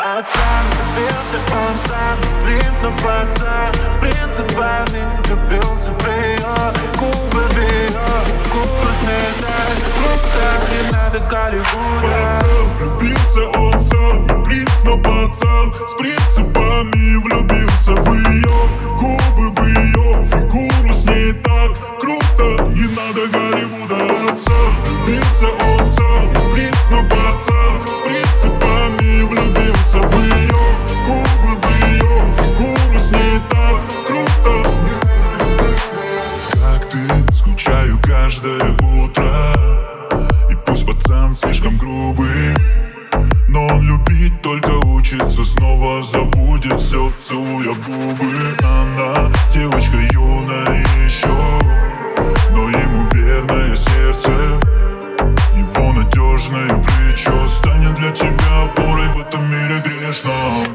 Пацан, влюбился он сам, блин, но пацан с принципами влюбился в ее губы, в ее вкус, не так круто, не надо Голливуда. Пацан, влюбился он сам, не принц, но пацан с принципами влюбился в ее губы, в ее фигуру, с ней так круто, не надо Голливуда. Пацан, влюбился он сам, не принц, но пацан с принципами влюбился в ее губы, в ее фигуру, с ней так круто. Как ты, скучаю каждое утро. И пусть пацан слишком грубый, но он любить только учится, снова забудет все, целуя в губы. Она девочка юная еще, но ему верное сердце. Его надежное плечо станет для тебя опорой в этом мире грешном.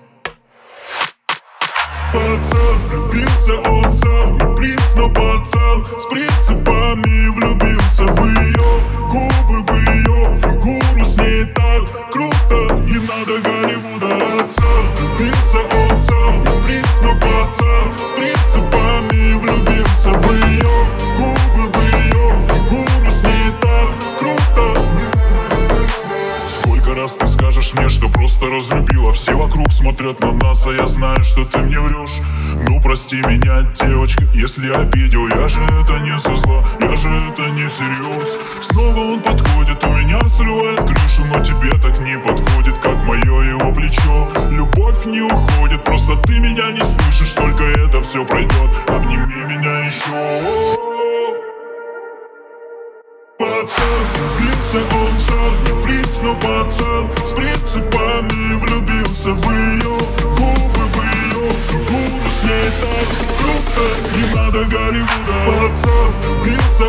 Пацан, влюбился он сам, не принц, но пацан с принципами влюбился в ее губы, в ее фигуру, с ней так круто, не надо Голливуда. Пацан, влюбился он сам, не принц, но пацан с принципами влюбился в ее губы, в ее фигуру, с ней так круто. Сколько раз ты скажешь мне, что просто разлюбила? Все вокруг смотрят на нас, а я знаю, что ты мне врешь. Ну прости меня, девочка, если обидел. Я же это не со зла, я же это не всерьез. Снова он подходит, у меня срывает крышу, но тебе так не подходит, как мое его плечо. Любовь не уходит, просто ты меня не слышишь. Только это все пройдет, обними меня еще. Пацан, влюбился он сам, не принц, но пацан с принципами влюбился в ее губы, в ее фигуру, с ней так круто, не надо Голливуда. Пацан, влюбился